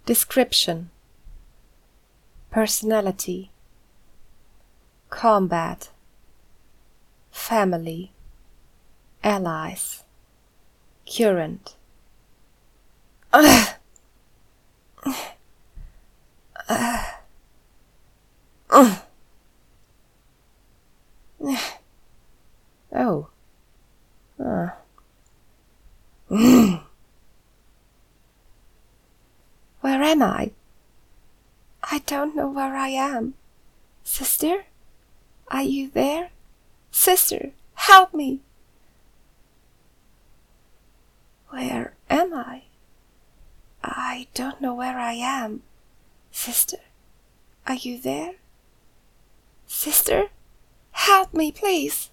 Description. Personality. Combat. Family. Allies. Current. Oh. Where am I? I don't know where I am. Sister? Are you there? Sister, help me! Where am I? I don't know where I am. Sister, are you there? Sister, help me, please!